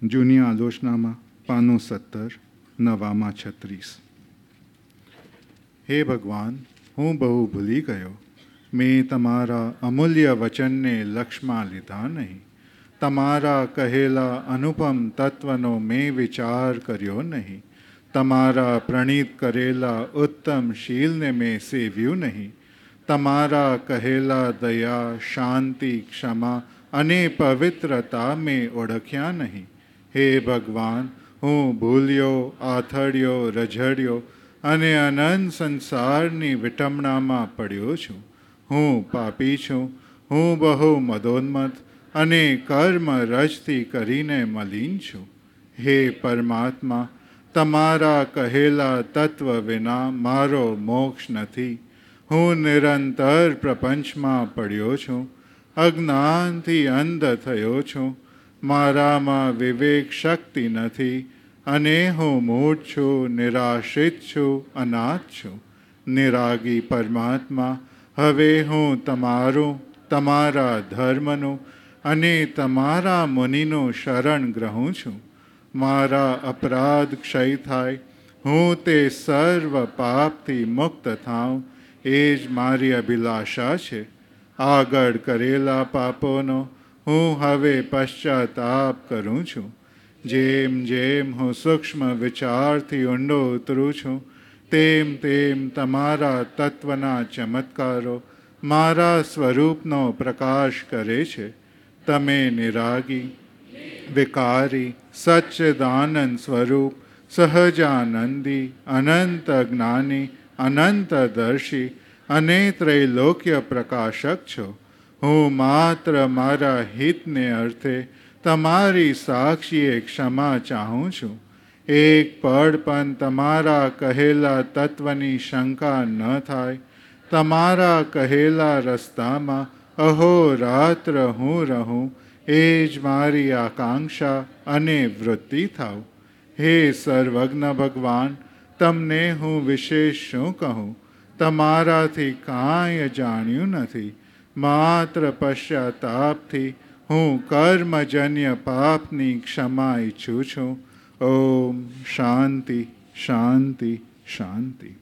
જૂની આલોચનામાં પાનું 17, નવામાં 36. હે ભગવાન, હું બહુ ભૂલી ગયો. મેં તમારા અમૂલ્ય વચનને લક્ષમાં લીધા નહીં. તમારા કહેલા અનુપમ તત્વનો મેં વિચાર કર્યો નહીં. તમારા પ્રણીત કરેલા ઉત્તમ શીલને મેં સેવ્યું નહીં. તમારા કહેલા દયા, શાંતિ, ક્ષમા અને પવિત્રતા મેં ઓળખ્યા નહીં. હે ભગવાન, હું ભૂલ્યો, આથડ્યો, રઝળ્યો અને અનંત સંસારની વિટમણામાં પડ્યો છું. હું પાપી છું. હું બહુ મદોન્મત્ત અને કર્મ રજથી કરીને મલિન છું. હે પરમાત્મા, તમારા કહેલા તત્વ વિના મારો મોક્ષ નથી. હું નિરંતર પ્રપંચમાં પડ્યો છું. અજ્ઞાનથી અંધ થયો છું. મારામાં વિવેક શક્તિ નથી અને હું મૂઢ છું, નિરાશ્રિત છું, અનાથ છું. નિરાગી પરમાત્મા, હવે હું તમારું, તમારા ધર્મનું અને તમારા મુનિનું શરણ ગ્રહું છું. મારા અપરાધ ક્ષય થાય, હું તે સર્વ પાપથી મુક્ત થાઉં, એ જ મારી અભિલાષા છે. આગળ કરેલા પાપોનો હું હવે પશ્ચાતાપ કરું છું. જેમ જેમ હું સૂક્ષ્મ વિચારથી ઊંડો ઉતરું છું, તેમ તેમ તમારા તત્વના ચમત્કારો મારા સ્વરૂપનો પ્રકાશ કરે છે. તમે નિરાગી, વિકારી, સચ્ચિદાનંદ સ્વરૂપ, સહજાનંદી, અનંત જ્ઞાની, અનંતદર્શી અને ત્રૈલોક્ય પ્રકાશક છો. હું માત્ર મારા હિતને અર્થે તમારી સાક્ષીએ ક્ષમા ચાહું છું. એક પળ પણ તમારા કહેલા તત્વની શંકા ન થાય. તમારા કહેલા રસ્તામાં અહોરાત્ર હું રહું, એ જ મારી આકાંક્ષા અને વૃત્તિ થાવ. હે સર્વજ્ઞ ભગવાન, તમને હું વિશેષ શું કહું? તમારાથી કાંઈ જાણ્યું નથી. માત્ર પશ્ચાતાપથી હું કર્મજન્ય પાપની ક્ષમા ઈચ્છું છું. ઓમ શાંતિ શાંતિ શાંતિ.